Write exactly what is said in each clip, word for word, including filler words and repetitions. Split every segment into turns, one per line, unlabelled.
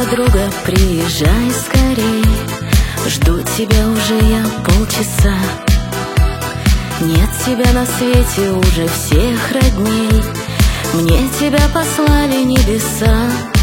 подруга, приезжай скорей. Жду тебя уже я полчаса. Нет тебя на свете уже всех родней. Мне тебя послали небеса.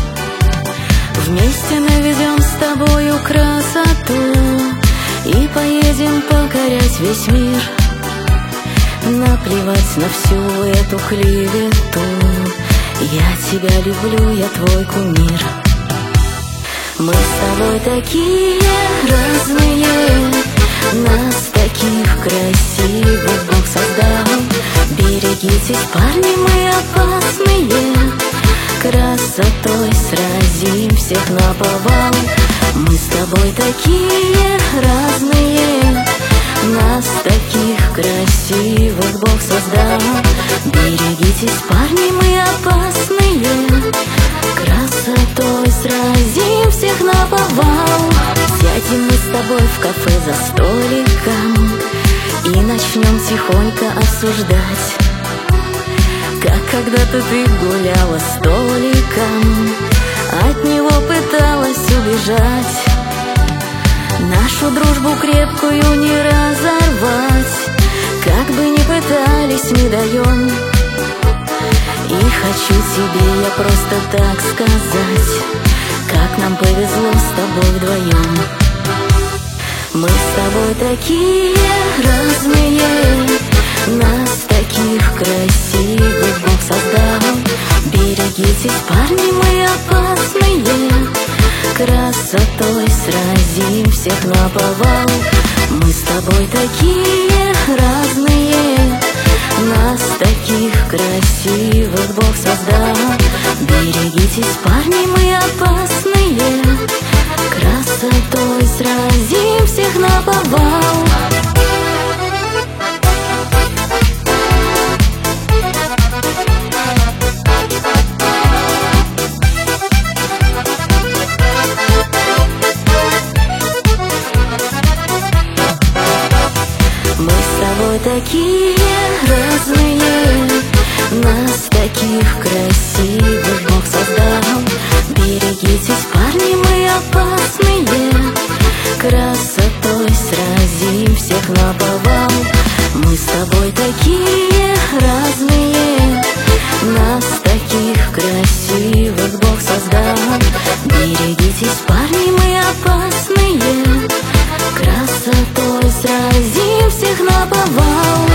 Вместе наведем с тобою красоту и поедем покорять весь мир. Наплевать на всю эту клевету. Я тебя люблю, я твой кумир. Мы с тобой такие разные, нас таких красивых Бог создал. Берегитесь, парни, мы опасные, красотой сразим всех наповал. Мы с тобой такие разные, нас таких красивых Бог создал. Берегитесь, парни, мы опасные, красотой сразим всех наповал. Сядем мы с тобой в кафе за столиком и начнем тихонько обсуждать, как когда-то ты гуляла с Толиком, от него пыталась убежать. Нашу дружбу крепкую не разорвать, как бы ни пытались, не даем. И хочу тебе я просто так сказать, как нам повезло с тобой вдвоем. Мы с тобой такие разные, нас таких красивых Бог создал. Берегитесь, парни, мы опасные, красотой сразим всех наповал. Мы с тобой такие разные, нас таких красивых Бог создал. Берегитесь, парни, мы опасные, красотой сразим всех наповал. Мы с тобой такие разные, нас таких красивых Бог создал. Берегитесь, парни, мы опасные, красотой сразим всех наповал. Мы с тобой такие разные, нас таких красивых Бог создал. Берегитесь, парни, мы опасные, красотой сразим всех наповал.